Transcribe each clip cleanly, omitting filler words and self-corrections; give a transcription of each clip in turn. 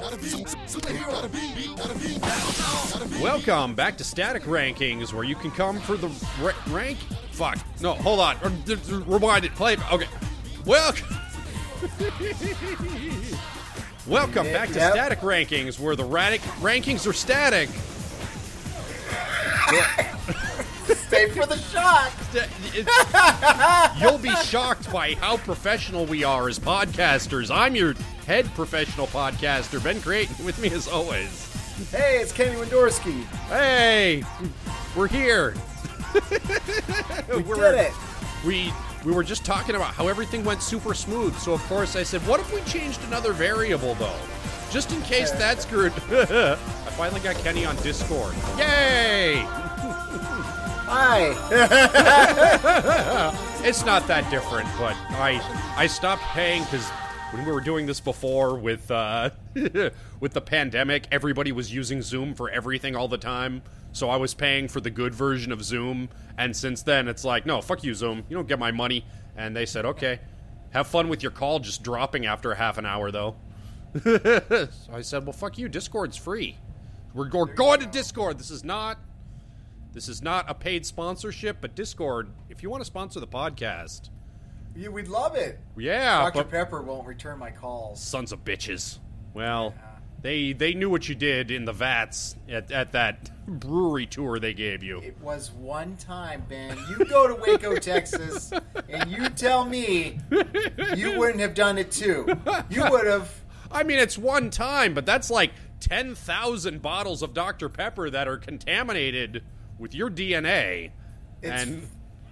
Welcome back to Static Rankings, where you can come for the rank. Fuck. No, hold on. Rewind it. Play it. Okay. Welcome back to Static Rankings, where the rankings are static. Stay for the shock. You'll be shocked by how professional we are as podcasters. I'm your head professional podcaster, Ben Creighton, with me as always. Hey, it's Kenny Wendorski. Hey, we're here. We did it. We were just talking about how everything went super smooth, so of course I said, what if we changed another variable, though? Just in case that screwed. I finally got Kenny on Discord. Yay! Hi. It's not that different, but I stopped paying because when we were doing this before with with the pandemic, everybody was using Zoom for everything all the time. So I was paying for the good version of Zoom, and since then it's like, no, fuck you, Zoom. You don't get my money. And they said, okay, have fun with your call just dropping after a half an hour, though. So I said, well, fuck you. Discord's free. We're going to Discord. This is not a paid sponsorship, but Discord, if you want to sponsor the podcast. Yeah, we'd love it. Yeah. Dr. Pepper won't return my calls. Sons of bitches. Well, they knew what you did in the vats at that brewery tour they gave you. It was one time, Ben. You go to Waco, Texas, and you tell me you wouldn't have done it too. You would have. I mean, it's one time, but that's like 10,000 bottles of Dr. Pepper that are contaminated with your DNA. And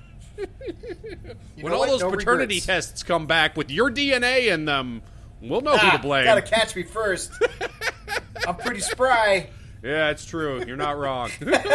when all those paternity tests come back with your DNA in them, we'll know who to blame. Gotta catch me first. I'm pretty spry. Yeah, it's true. You're not wrong.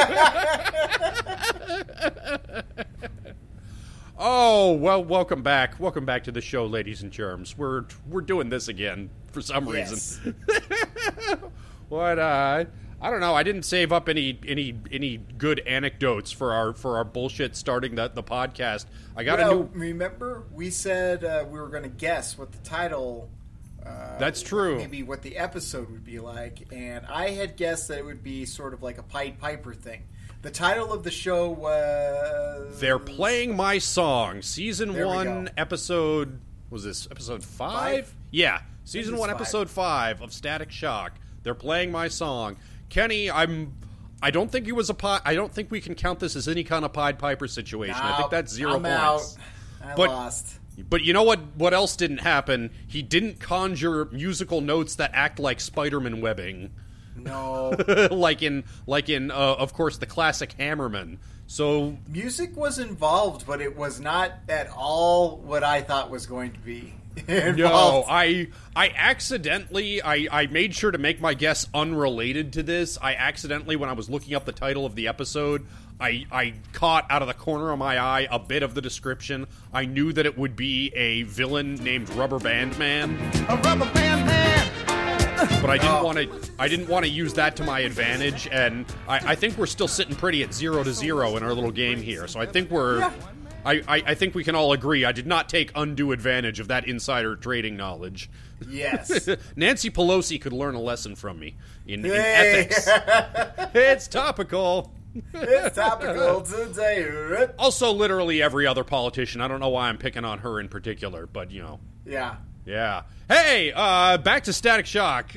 Oh, well, welcome back. Welcome back to the show, ladies and germs. We're doing this again for some reason. What, I don't know. I didn't save up any good anecdotes for our bullshit starting the podcast. I got a new. Remember, we said we were going to guess what the title. That's true. Maybe what the episode would be like, and I had guessed that it would be sort of like a Pied Piper thing. The title of the show was "They're Playing My Song," Season 1, episode. Was this episode 5? Yeah, Season 1, Episode 5 of Static Shock. They're playing my song. Kenny, I don't think it was I don't think we can count this as any kind of Pied Piper situation. I think that's 0 I'm points. I lost. But you know what else didn't happen? He didn't conjure musical notes that act like Spider-Man webbing. No. like in of course, the classic Hammerman. So music was involved, but it was not at all what I thought was going to be. No, I accidentally, I made sure to make my guess unrelated to this. I accidentally, when I was looking up the title of the episode, I caught out of the corner of my eye a bit of the description. I knew that it would be a villain named Rubber Band Man. A Rubber Band Man! But I didn't want to use that to my advantage, and I think we're still sitting pretty at 0-0 in our little game here. So I think we're... Yeah. I think we can all agree I did not take undue advantage of that insider trading knowledge. Yes. Nancy Pelosi could learn a lesson from me in ethics. It's topical. It's topical today. Also, literally every other politician. I don't know why I'm picking on her in particular, but, you know. Yeah. Yeah. Hey, back to Static Shock.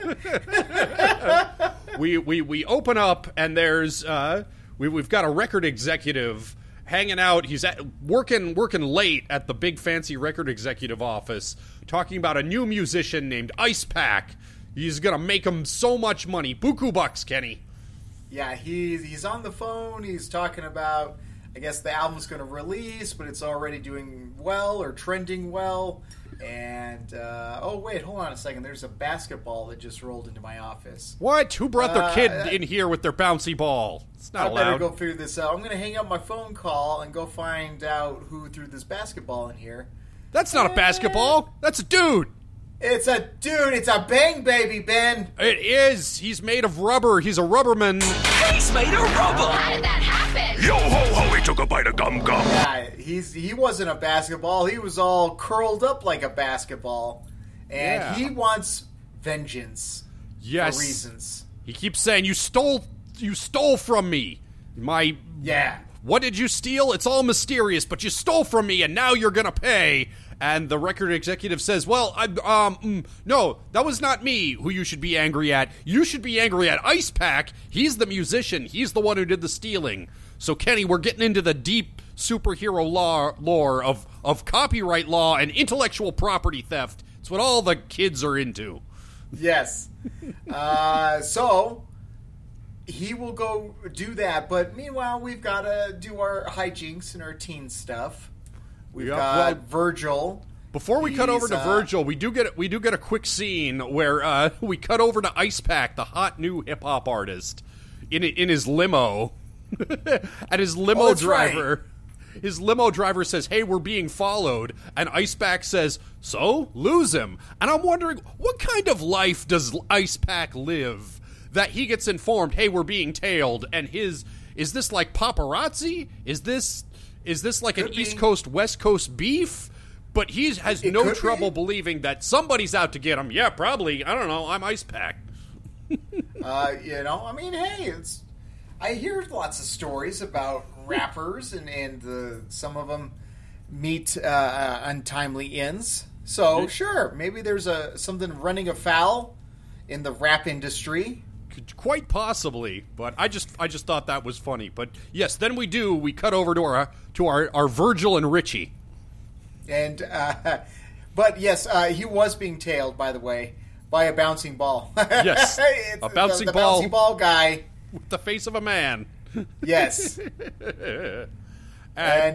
we open up, and there's we've got a record executive hanging out. He's working late at the big fancy record executive office, talking about a new musician named Ice Pack. He's gonna make him so much money, buku bucks, Kenny. Yeah, he's on the phone. He's talking about, I guess the album's gonna release, but it's already doing well or trending well. And oh wait, hold on a second. There's a basketball that just rolled into my office. What? Who brought their kid in here with their bouncy ball? It's not allowed. I better go figure this out. I'm going to hang up my phone call and go find out who threw this basketball in here. That's not a basketball. That's a dude. It's a dude. It's a Bang Baby, Ben. It is. He's made of rubber. He's a rubberman. He's made of rubber. How did that happen? Yo ho ho! He took a bite of gum gum. Yeah, he wasn't a basketball. He was all curled up like a basketball, and he wants vengeance. Yes. For reasons. He keeps saying, you stole from me. Yeah. What did you steal? It's all mysterious, but you stole from me, and now you're gonna pay. And the record executive says, well, no, that was not me who you should be angry at. You should be angry at Ice Pack. He's the musician. He's the one who did the stealing. So, Kenny, we're getting into the deep superhero lore of copyright law and intellectual property theft. It's what all the kids are into. Yes. So he will go do that, but meanwhile, we've got to do our hijinks and our teen stuff. We've got Virgil. Before we cut over to Virgil, we do get a quick scene where we cut over to Ice Pack, the hot new hip hop artist, in his limo, and his limo driver. Right. His limo driver says, hey, we're being followed. And Ice Pack says, so? Lose him. And I'm wondering, what kind of life does Ice Pack live that he gets informed, hey, we're being tailed? And is this like paparazzi? Is this like an East Coast, West Coast beef? But he has no trouble believing that somebody's out to get him. Yeah, probably. I don't know. I'm Ice Pack. I mean, hey, I hear lots of stories about rappers, and some of them meet untimely ends. So sure, maybe there's something running afoul in the rap industry. Quite possibly, but I just thought that was funny. But yes, then we cut over to our Virgil and Richie, and but yes, he was being tailed, by the way, by a bouncing ball. Yes, a bouncing the ball, bouncing ball guy with the face of a man. Yes. And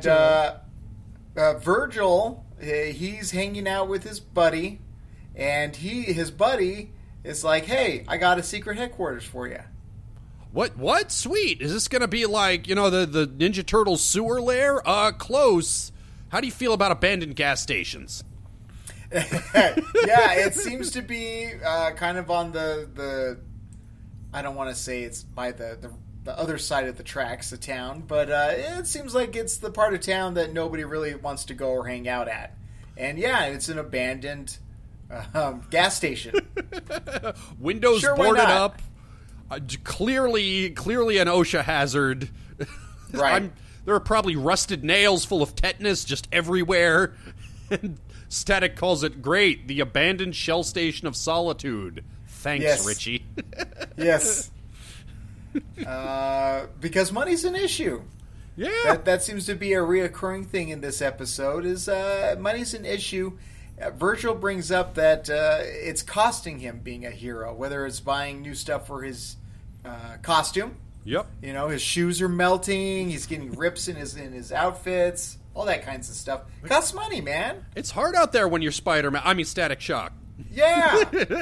Virgil, he's hanging out with his buddy, and his buddy is like, hey, I got a secret headquarters for you. What? Sweet. Is this going to be like, the Ninja Turtles sewer lair? Close. How do you feel about abandoned gas stations? Yeah, it seems to be kind of on the I don't want to say it's by the other side of the tracks of town, but it seems like it's the part of town that nobody really wants to go or hang out at. And yeah, it's an abandoned gas station. Windows boarded up. Clearly an OSHA hazard. Right. There are probably rusted nails full of tetanus just everywhere. And Static calls it great, the abandoned shell station of solitude. Thanks, yes. Richie. Yes. Because money's an issue. Yeah. That seems to be a reoccurring thing in this episode, is money's an issue. Virgil brings up that it's costing him being a hero, whether it's buying new stuff for his costume. Yep. His shoes are melting, he's getting rips in his outfits, all that kinds of stuff. It costs money, man. It's hard out there when you're Spider-Man. I mean, Static Shock. Yeah.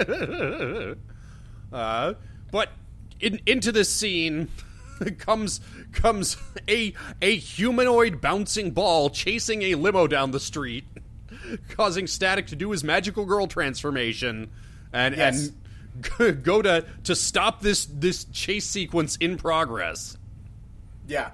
But into this scene comes a humanoid bouncing ball chasing a limo down the street, causing Static to do his magical girl transformation and go to stop this chase sequence in progress. Yeah.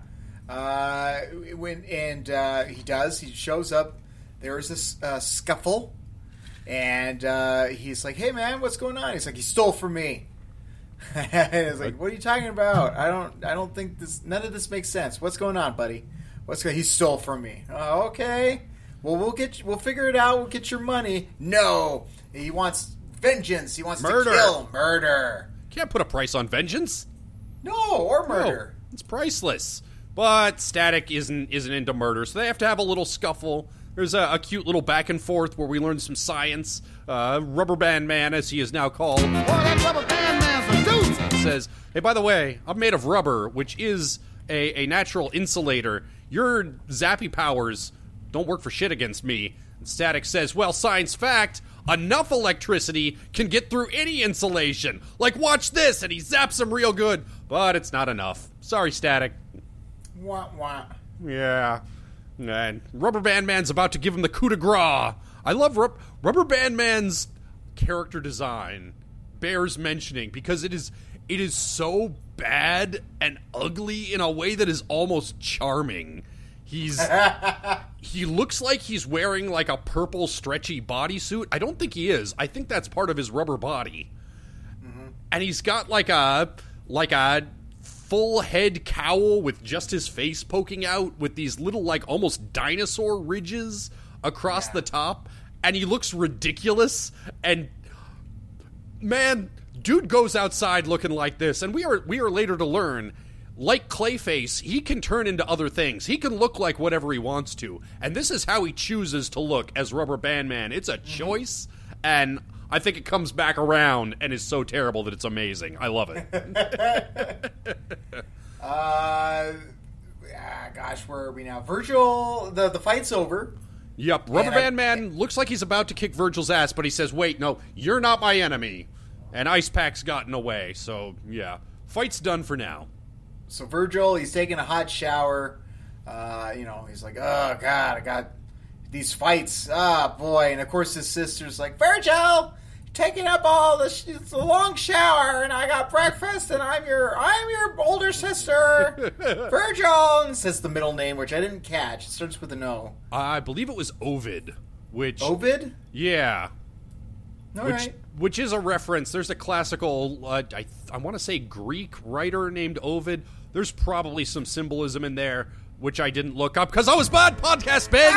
He shows up. There's this scuffle, and he's like, "Hey, man, what's going on?" He's like, "He stole from me." And he's like, "What are you talking about? I don't think none of this makes sense. What's going on, buddy? He stole from me." "Oh, okay. Well, we'll figure it out. We'll get your money." "No, he wants vengeance. He wants murder. To kill. Murder. Can't put a price on vengeance." "No, or murder. No, it's priceless." But Static isn't into murder, so they have to have a little scuffle. There's a cute little back and forth where we learn some science. Rubber Band Man, as he is now called, that Rubber Band Man's a dude, says, "Hey, by the way, I'm made of rubber, which is a natural insulator. Your zappy powers don't work for shit against me." And Static says, "Well, science fact, enough electricity can get through any insulation. Like, watch this," and he zaps him real good. But it's not enough. Sorry, Static. Wah, wah. Yeah. And Rubber Band Man's about to give him the coup de grace. I love Rubber Band Man's character design bears mentioning because it is so bad and ugly in a way that is almost charming. He looks like he's wearing like a purple stretchy bodysuit. I don't think he is. I think that's part of his rubber body. Mm-hmm. and he's got like a full head cowl with just his face poking out with these little like almost dinosaur ridges across the top, and he looks ridiculous. And man, dude goes outside looking like this, and we are later to learn, like Clayface, he can turn into other things. He can look like whatever he wants to, and this is how he chooses to look as Rubber Band Man. It's a choice, and I think it comes back around and is so terrible that it's amazing. I love it. Gosh, where are we now? Virgil, the fight's over. Yep, Rubber Band Man looks like he's about to kick Virgil's ass, but he says, wait, no, you're not my enemy. And Ice Pack's gotten away, so yeah. Fight's done for now. So Virgil, he's taking a hot shower. He's like, oh, God, I got these fights. Ah, boy. And, of course, his sister's like, Virgil, you're taking up all it's a long shower, and I got breakfast, and I'm your older sister. Virgil, and says the middle name, which I didn't catch. It starts with an O. I believe it was Ovid, which... Ovid? Yeah. All right. Which is a reference. There's a classical, I want to say Greek writer named Ovid. There's probably some symbolism in there, which I didn't look up because I was bad, Podcast Ben!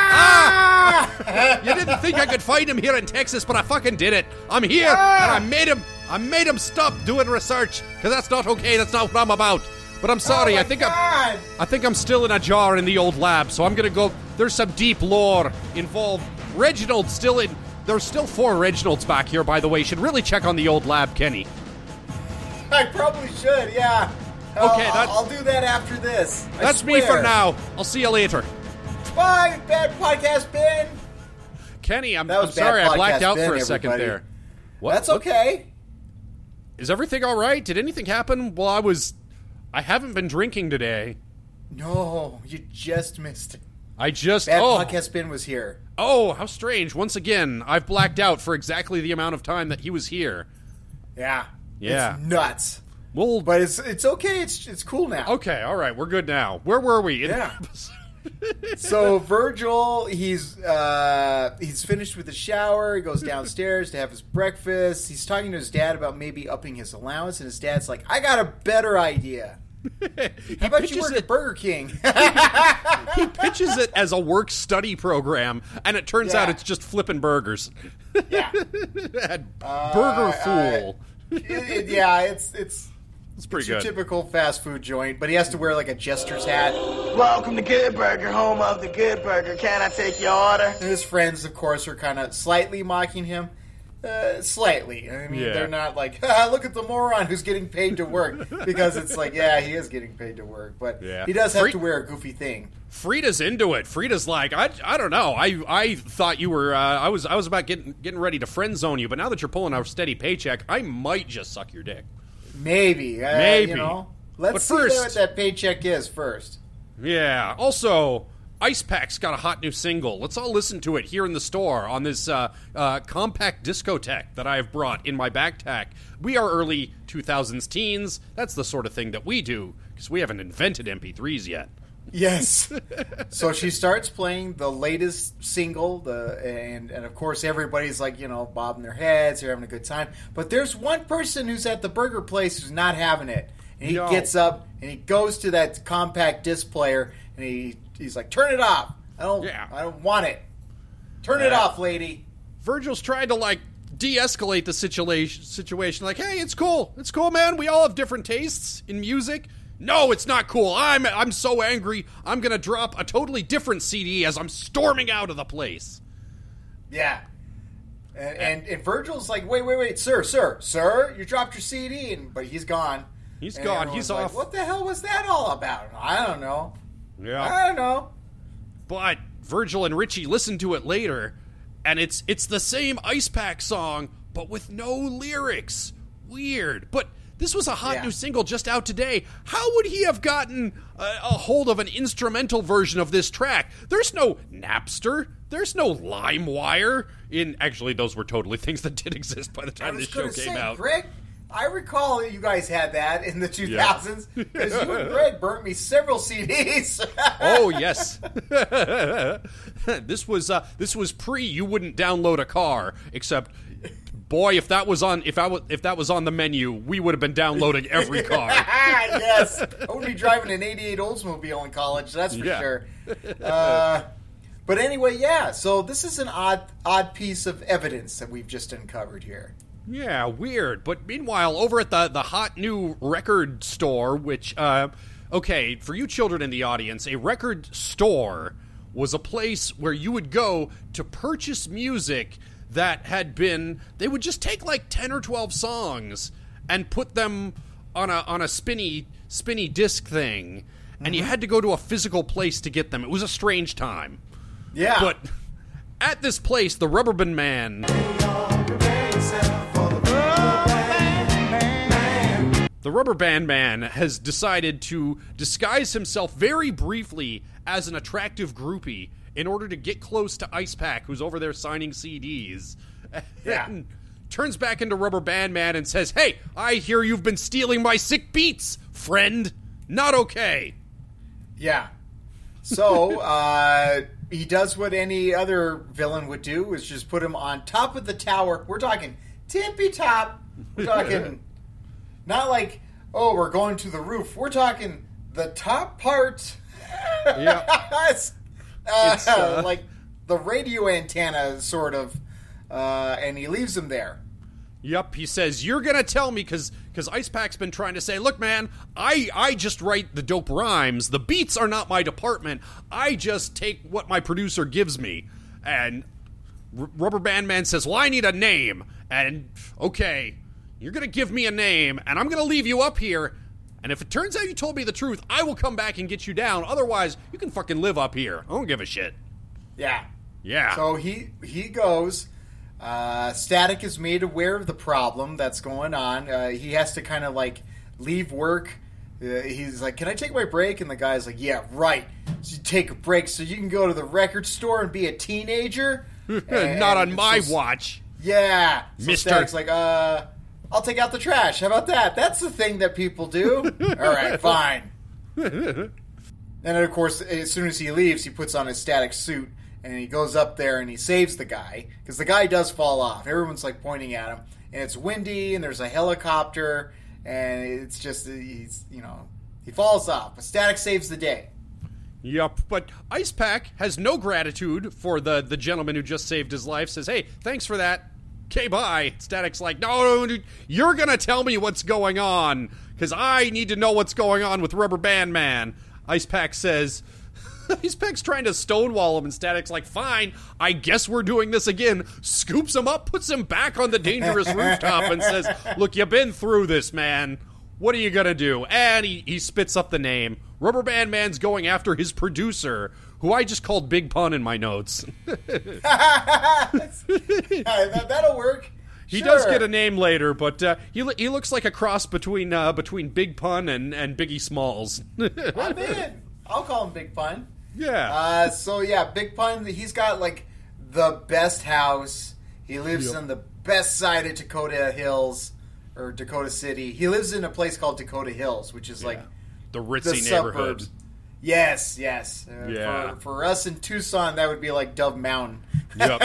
You didn't think I could find him here in Texas, but I fucking did it. I'm here, and I made him stop doing research, because that's not okay, that's not what I'm about. But I'm sorry, I think I'm still in a jar in the old lab, so I'm gonna go. There's some deep lore involved. Reginald's still in. There's still 4 Reginalds back here, by the way. Should really check on the old lab, Kenny. I probably should, yeah. Okay, I'll do that after this. That's me for now. I'll see you later. Bye, Bad Podcast Ben. Kenny, I'm sorry I blacked out for a second there. What? That's okay. Is everything all right? Did anything happen while I haven't been drinking today. No, you just missed it. Bad Podcast Ben was here. Oh, how strange. Once again, I've blacked out for exactly the amount of time that he was here. Yeah. Yeah. It's nuts. Well, but it's okay. It's cool now. Okay, all right. We're good now. Where were we? Yeah. So Virgil, he's finished with the shower. He goes downstairs to have his breakfast. He's talking to his dad about maybe upping his allowance, and his dad's like, "I got a better idea. How about you work at Burger King?" He pitches it as a work-study program, and it turns out it's just flipping burgers. Yeah. Burger Fool. It's pretty your good. Typical fast food joint, but he has to wear like a jester's hat. Welcome to Good Burger, home of the Good Burger. Can I take your order? And his friends, of course, are kind of slightly mocking him. Slightly. I mean, they're not like, look at the moron who's getting paid to work. Because it's like, yeah, he is getting paid to work. But he does have to wear a goofy thing. Frida's into it. Frida's like, I don't know. I thought you were, I was about getting ready to friend zone you, but now that you're pulling a steady paycheck, I might just suck your dick. Maybe. Maybe. Let's see what that paycheck is first. Yeah. Also, Ice Pack's got a hot new single. Let's all listen to it here in the store on this compact discotheque that I have brought in my backpack. We are early 2000s teens. That's the sort of thing that we do, because we haven't invented MP3s yet. Yes. So she starts playing the latest single, and of course everybody's like, bobbing their heads, they're having a good time. But there's one person who's at the burger place who's not having it. And he gets up and he goes to that compact disc player and he's like, "Turn it off. I don't want it. Turn it off, lady." Virgil's trying to de-escalate the situation. Like, hey, it's cool, man. We all have different tastes in music. No, it's not cool. I'm so angry. I'm gonna drop a totally different CD as I'm storming out of the place. Yeah. And Virgil's like, wait, sir, you dropped your CD, but he's gone. He's gone. He's off. What the hell was that all about? I don't know. Yeah. I don't know. But Virgil and Richie listen to it later, and it's the same Ice Pack song, but with no lyrics. Weird. But this was a hot new single just out today. How would he have gotten a hold of an instrumental version of this track? There's no Napster. There's no LimeWire. Actually, those were totally things that did exist by the time this show came out. Greg, I recall that you guys had that in the 2000s, because you and Greg burnt me several CDs. Oh, yes. This was pre you wouldn't download a car, except Boy, if that was on the menu, we would have been downloading every car. Yes, I would be driving an '88 Oldsmobile in college. That's for sure. But anyway, yeah. So this is an odd piece of evidence that we've just uncovered here. Yeah, weird. But meanwhile, over at the hot new record store, which, okay, for you children in the audience, a record store was a place where you would go to purchase music that had been, they would just take like 10 or 12 songs and put them on a spinny disc thing, and you had to go to a physical place to get them. It was a strange time. Yeah. But at this place, the Rubberband Man... The Rubber Band Man has decided to disguise himself very briefly as an attractive groupie in order to get close to Ice Pack, who's over there signing CDs. Yeah. And turns back into Rubber Band Man and says, "Hey, I hear you've been stealing my sick beats, friend. Not okay." Yeah. So, he does what any other villain would do, is just put him on top of the tower. We're talking tippy top. We're talking not like, oh, we're going to the roof. We're talking the top part. Yeah. It's like the radio antenna, sort of, and he leaves him there. Yep, he says, "You're going to tell me," because Ice Pack's been trying to say, "Look, man, I just write the dope rhymes. The beats are not my department. I just take what my producer gives me." And Rubber Band Man says, "Well, I need a name." And, okay, you're going to give me a name, and I'm going to leave you up here. And if it turns out you told me the truth, I will come back and get you down. Otherwise, you can fucking live up here. I don't give a shit. Yeah. Yeah. So he goes. Static is made aware of the problem that's going on. He has to kind of like leave work. He's like, "Can I take my break?" And the guy's like, "Yeah, right. So you take a break so you can go to the record store and be a teenager." Not on my watch. Yeah. So Mister. Static's like, "I'll take out the trash. How about that? That's the thing that people do." All right, fine. And then, of course, as soon as he leaves, he puts on his Static suit. And he goes up there and he saves the guy. Because the guy does fall off. Everyone's like pointing at him. And it's windy and there's a helicopter. And it's just, he falls off. But Static saves the day. Yup, but Ice Pack has no gratitude for the gentleman who just saved his life. Says, "Hey, thanks for that. Okay, bye." Static's like, "No, you're going to tell me what's going on. Because I need to know what's going on with Rubber Band Man." Ice Pack says... Ice Pack's trying to stonewall him, and Static's like, "Fine, I guess we're doing this again." Scoops him up, puts him back on the dangerous rooftop, and says, "Look, you've been through this, man. What are you gonna do?" And he spits up the name. Rubber Band Man's going after his producer, who I just called Big Pun in my notes. That'll work. He does get a name later, but he looks like a cross between Big Pun and Biggie Smalls. I'm in. I'll call him Big Pun. Yeah. Big Pun, he's got, like, the best house. He lives on the best side of Dakota Hills, or Dakota City. He lives in a place called Dakota Hills, which is, like, the ritzy the neighborhood. Suburbs. Yes. Yeah. For us in Tucson, that would be like Dove Mountain. Yep.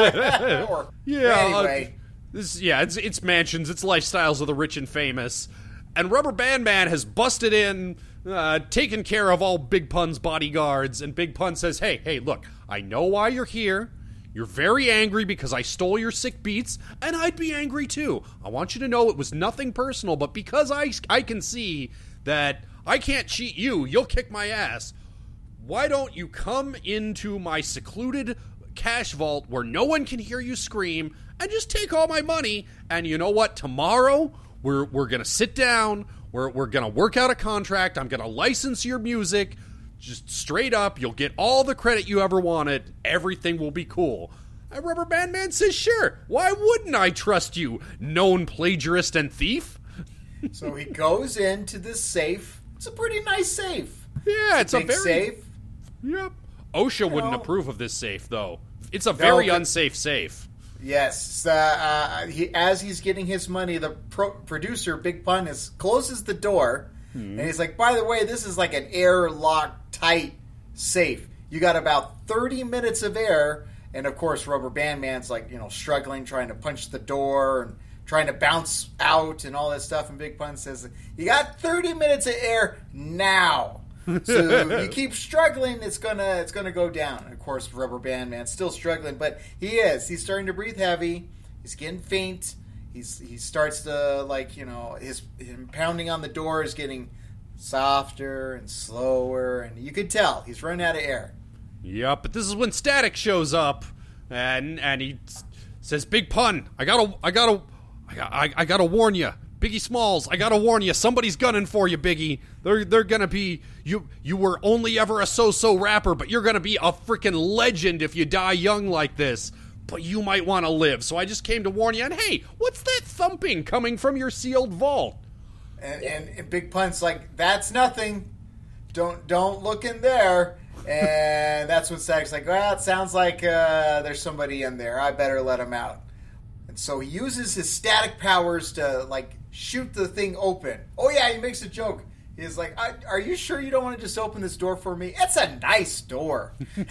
Anyway. It's mansions, it's lifestyles of the rich and famous. And Rubber Band Man has busted in, taken care of all Big Pun's bodyguards, and Big Pun says, hey, look, I know why you're here. You're very angry because I stole your sick beats, and I'd be angry too. I want you to know it was nothing personal, but because I can see that I can't cheat you, you'll kick my ass. Why don't you come into my secluded cash vault where no one can hear you scream and just take all my money, and you know what? Tomorrow, we're going to sit down, we're going to work out a contract, I'm going to license your music, just straight up, you'll get all the credit you ever wanted, everything will be cool. And Rubber Band Man says, sure, why wouldn't I trust you, known plagiarist and thief? So he goes into this safe. It's a pretty nice safe. Yeah, it's a big very... safe. Yep. OSHA wouldn't approve of this safe, though. It's a very unsafe safe. Yes. As he's getting his money, the producer, Big Pun, closes the door, and he's like, by the way, this is like an airlock tight safe. You got about 30 minutes of air, And of course, Rubber Band Man's like, struggling, trying to punch the door and trying to bounce out and all that stuff. And Big Pun says, "You got 30 minutes of air now." So you keep struggling, it's gonna go down. And of course, Rubber Band Man's still struggling, but he's starting to breathe heavy. He's getting faint. He starts to him pounding on the door is getting softer and slower, and you could tell he's running out of air. Yep, but this is when Static shows up, and he says, "Big Pun, I gotta warn you, Biggie Smalls, I gotta warn you, somebody's gunning for you, Biggie. They're gonna be you were only ever a so-so rapper, but you're gonna be a freaking legend if you die young like this. But you might want to live, so I just came to warn you. And hey, what's that thumping coming from your sealed vault?" And Big Pun's like, "That's nothing. Don't look in there." And that's when Static's like, "Well, it sounds like there's somebody in there. I better let him out." And so he uses his static powers to shoot the thing open. Oh yeah, he makes a joke. He's like, "Are you sure you don't want to just open this door for me? It's a nice door."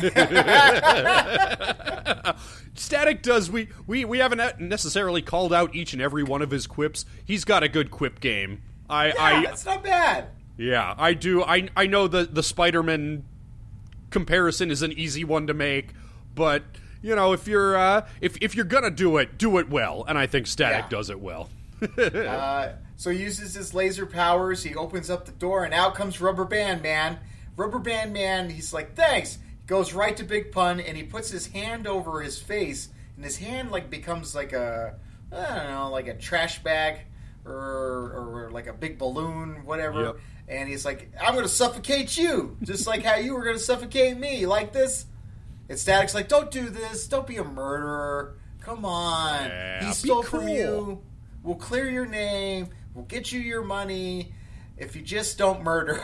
Static does. We haven't necessarily called out each and every one of his quips. He's got a good quip game. It's not bad. Yeah, I do. I know the Spider-Man comparison is an easy one to make, but if you're gonna do it well, and I think Static does it well. So he uses his laser powers. He opens up the door, and out comes Rubber Band Man. Rubber Band Man, he's like, "Thanks." He goes right to Big Pun, and he puts his hand over his face, and his hand becomes like a trash bag or like a big balloon, whatever. Yep. And he's like, "I'm going to suffocate you, just like how you were going to suffocate me. You like this?" And Static's like, "Don't do this. Don't be a murderer. Come on. Yeah, he stole be from cool. you. We'll clear your name. We'll get you your money if you just don't murder."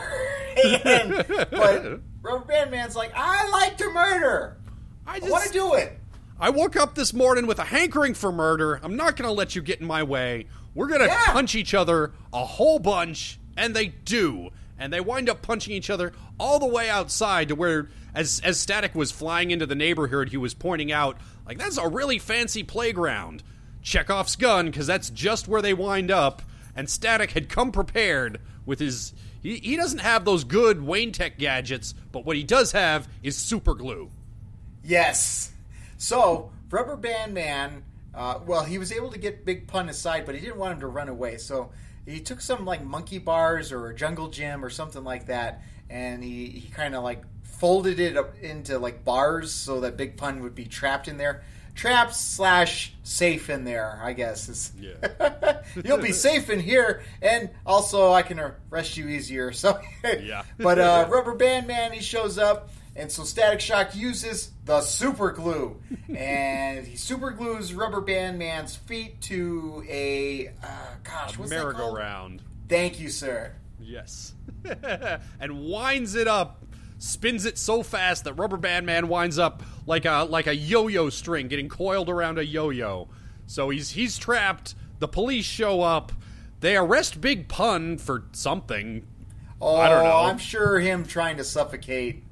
But Rubber Band Man's like, "I like to murder. I want to do it. I woke up this morning with a hankering for murder. I'm not going to let you get in my way. We're going to punch each other a whole bunch." And they do. And they wind up punching each other all the way outside to where, as Static was flying into the neighborhood, he was pointing out, that's a really fancy playground. Chekhov's gun, because that's just where they wind up. And Static had come prepared with his... He doesn't have those good Wayne Tech gadgets, but what he does have is super glue. Yes. So, Rubber Band Man, he was able to get Big Pun aside, but he didn't want him to run away. So he took some monkey bars or a jungle gym or something like that, and he kind of folded it up into bars so that Big Pun would be trapped in there. Trapped / safe in there, I guess. Yeah. You'll be safe in here, and also I can arrest you easier. So, yeah. But Rubber Band Man, he shows up, and so Static Shock uses the super glue, and he super glues Rubber Band Man's feet to a what's that called? Merry-go-round. Thank you, sir. Yes. And winds it up. Spins it so fast that Rubber Band Man winds up like a yo-yo string getting coiled around a yo-yo. So he's trapped. The police show up. They arrest Big Pun for something. Oh, I don't know. I'm sure him trying to suffocate.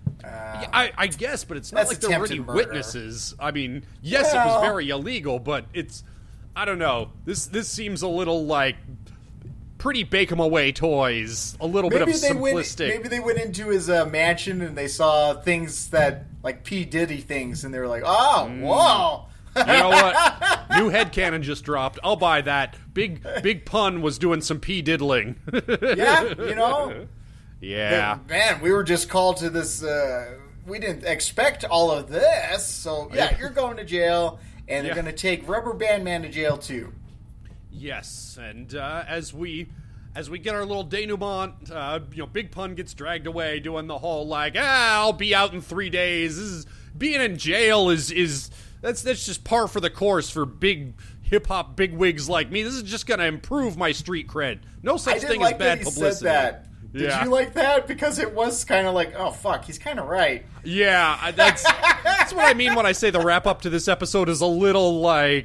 I guess, but it's not like there were any murder. witnesses. I mean, yes, it was very illegal, but it's... I don't know. This seems a little pretty bake-em-away toys. A little bit of simplistic. Maybe they went into his mansion and they saw things that, P. Diddy things, and they were like, "Oh, whoa." You know what? New headcanon just dropped. I'll buy that. Big Pun was doing some P. diddling. Yeah, Yeah. Man, we were just called to this. We didn't expect all of this. So, you're going to jail, and they're going to take Rubber Band Man to jail, too. Yes, and as we get our little denouement, Big Pun gets dragged away doing the whole I'll be out in 3 days. Being in jail is that's just par for the course for big hip-hop bigwigs like me. This is just going to improve my street cred. No such thing as bad publicity. Said that. Did you like that? Because it was kind of oh, fuck, he's kind of right. Yeah, that's what I mean when I say the wrap-up to this episode is a little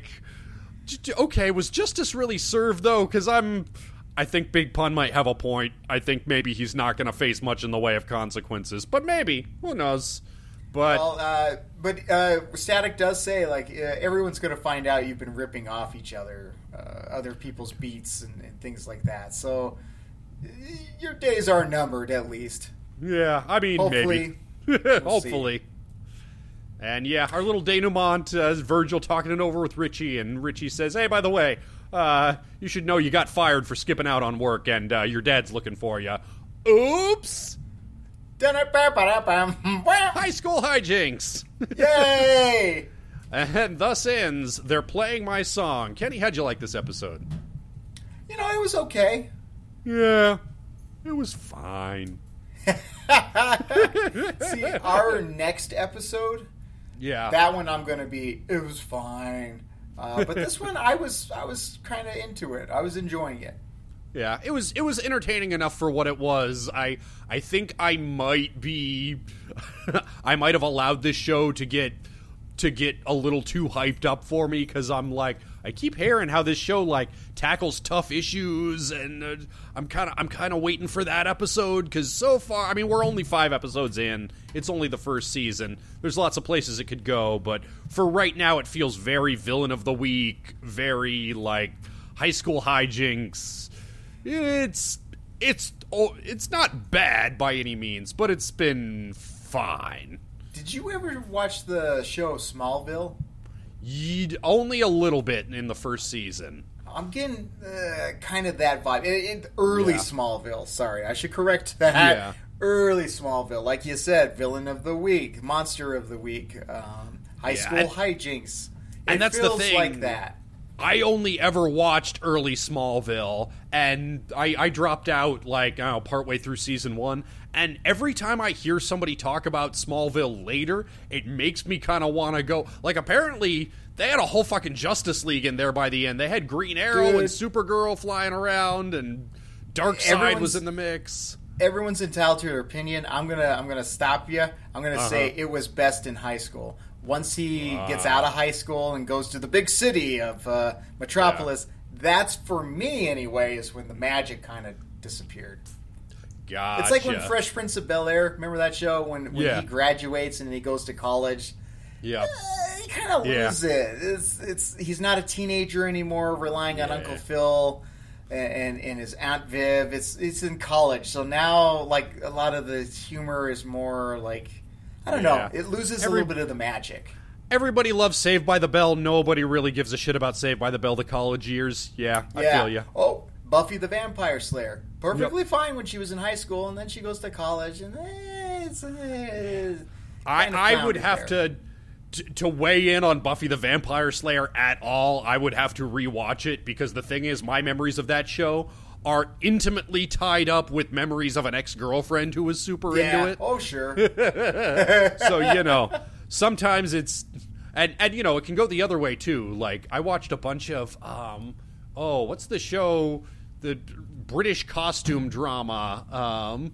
okay, was justice really served, though? Because I think Big Pun might have a point. I think maybe he's not going to face much in the way of consequences. But maybe. Who knows? But But Static does say, like, everyone's going to find out you've been ripping off each other, other people's beats and things like that. So your days are numbered, at least. Yeah, I mean, Hopefully. maybe. We'll Hopefully. see. And yeah, our little denouement, Virgil talking it over with Richie, and Richie says, hey, by the way, you should know you got fired for skipping out on work, and your dad's looking for you. Oops! High school hijinks! Yay! And thus ends They're Playing My Song. Kenny, how'd you like this episode? You know, it was okay. Yeah, it was fine. See, our next episode, Yeah. that one I'm going to be, it was fine. But this one, I was kind of into it. I was enjoying it. Yeah, it was entertaining enough for what it was. I think I might be I might have allowed this show to get a little too hyped up for me, because I'm like, I keep hearing how this show like tackles tough issues, and I'm kind of waiting for that episode, because so far, I mean, we're only 5 episodes in. It's only the first season. There's lots of places it could go, but for right now, it feels very villain of the week, very like high school hijinks. It's not bad by any means, but it's been fine. Did you ever watch the show Smallville? Only a little bit in the first season. I'm getting kind of that vibe. Early Yeah. Smallville, sorry. I should correct that. Yeah. Early Smallville. Like you said, villain of the week, monster of the week, high school hijinks. And that's the feels thing. like that. I only ever watched early Smallville, and I dropped out, like, I don't know, partway through season 1, and every time I hear somebody talk about Smallville later, it makes me kind of want to go, like, apparently, they had a whole fucking Justice League in there by the end. They had Green Arrow Dude. and Supergirl flying around, and Darkseid was in the mix. Everyone's entitled to their opinion. I'm gonna stop you. I'm gonna say it was best in high school. Once he gets out of high school and goes to the big city of Metropolis, that's, for me anyway, is when the magic kind of disappeared. Gotcha. It's like when Fresh Prince of Bel-Air, remember that show? When Yeah. he graduates and he goes to college. Yeah. You kind of lose it. He's not a teenager anymore, relying on Uncle Phil and his Aunt Viv. It's in college, so now like a lot of the humor is more like, I don't know. It loses a little bit of the magic. Everybody loves Saved by the Bell. Nobody really gives a shit about Saved by the Bell the college years. Yeah, I feel you. Oh, Buffy the Vampire Slayer. Perfectly fine when she was in high school, and then she goes to college, and I would have to weigh in on Buffy the Vampire Slayer at all. I would have to rewatch it, because the thing is, my memories of that show are intimately tied up with memories of an ex-girlfriend who was super into it. Oh, sure. So, you know, sometimes it's... And, you know, it can go the other way, too. Like, I watched a bunch of... what's the show? The British costume drama.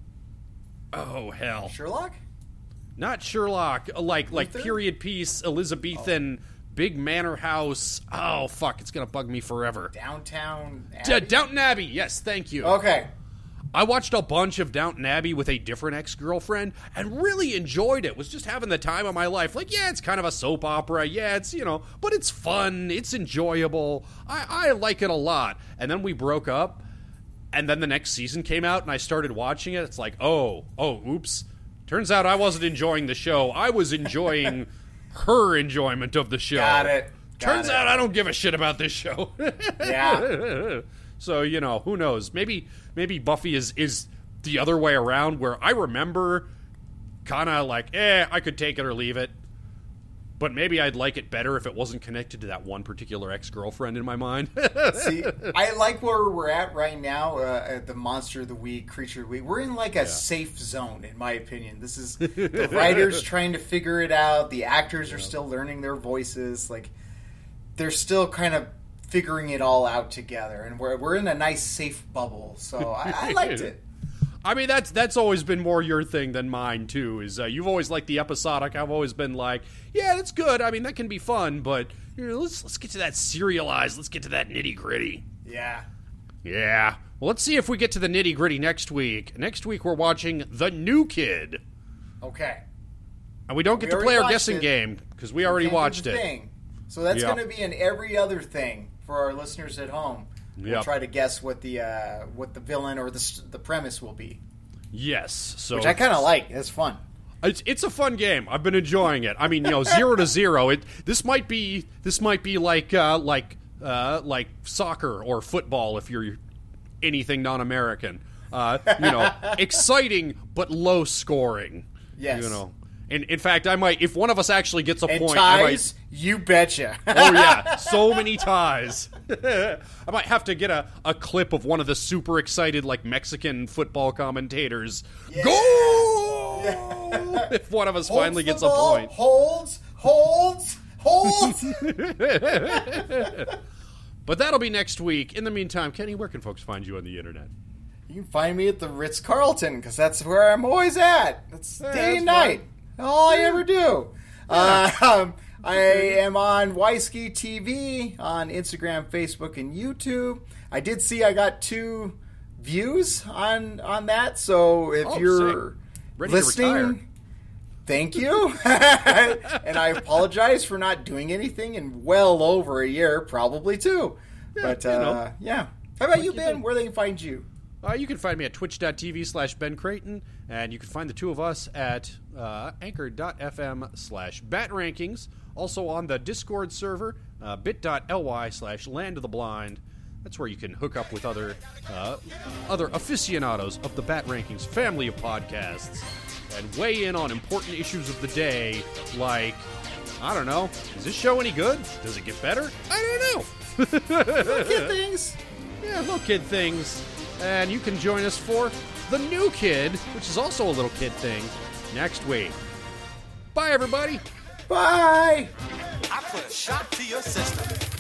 Hell. Sherlock? Not Sherlock. Like Luther? period piece, Elizabethan, big manor house. Oh, fuck, it's gonna bug me forever. Downton Abbey? Downton Abbey, yes, thank you. Okay. I watched a bunch of Downton Abbey with a different ex-girlfriend and really enjoyed it. Was just having the time of my life. Like, yeah, it's kind of a soap opera. Yeah, it's, you know, but it's fun. It's enjoyable. I like it a lot. And then we broke up, and then the next season came out, and I started watching it. It's like, oops. Turns out I wasn't enjoying the show. I was enjoying her enjoyment of the show. Got it. Turns out I don't give a shit about this show. Yeah. So, you know, who knows? Maybe Buffy is the other way around, where I remember kind of like, I could take it or leave it. But maybe I'd like it better if it wasn't connected to that one particular ex-girlfriend in my mind. See, I like where we're at right now, at the Monster of the Week, Creature of the Week. We're in like a safe zone, in my opinion. This is the writers trying to figure it out. The actors are still learning their voices. Like, they're still kind of figuring it all out together. And we're in a nice, safe bubble. So I liked it. I mean, that's always been more your thing than mine, too, is you've always liked the episodic. I've always been like, yeah, that's good. I mean, that can be fun, but you know, let's get to that serialized. Let's get to that nitty-gritty. Yeah. Yeah. Well, let's see if we get to the nitty-gritty next week. Next week, we're watching The New Kid. Okay. And we don't get to play our guessing game because we already watched it. Thing. So that's Yeah. going to be an every other thing for our listeners at home. We'll Yep. try to guess what the villain or the premise will be, Yes. So which I kind of like. It's fun. It's a fun game. I've been enjoying it. I mean, 0 to 0. This might be like soccer or football if you're anything non-American. Exciting but low scoring. Yes. And in fact, I might, if one of us actually gets a And point, ties, you betcha. Oh yeah, so many ties. I might have to get a clip of one of the super excited Mexican football commentators. Yeah. Go! Yeah. If one of us Holds finally the gets ball, a point. Holds. But that'll be next week. In the meantime, Kenny, where can folks find you on the internet? You can find me at the Ritz-Carlton because that's where I'm always at. That's day and night. fine. All I ever do. I am on Weisky TV on Instagram, Facebook, and YouTube. I did see I got 2 views on that. So if you're sick. Ready to retire. listening, thank you. And I apologize for not doing anything in well over a year, probably 2. But yeah. How about you, Ben? Where they can find you? You can find me at twitch.tv/Ben Creighton, and you can find the two of us at anchor.fm/BatRankings, also on the Discord server, bit.ly/LandOfTheBlind. That's where you can hook up with other aficionados of the Bat Rankings family of podcasts and weigh in on important issues of the day, like, I don't know, is this show any good? Does it get better? I don't know. Kid things. Yeah, little kid things. And you can join us for The New Kid, which is also a little kid thing, next week. Bye, everybody. Bye. I put a shot to your system.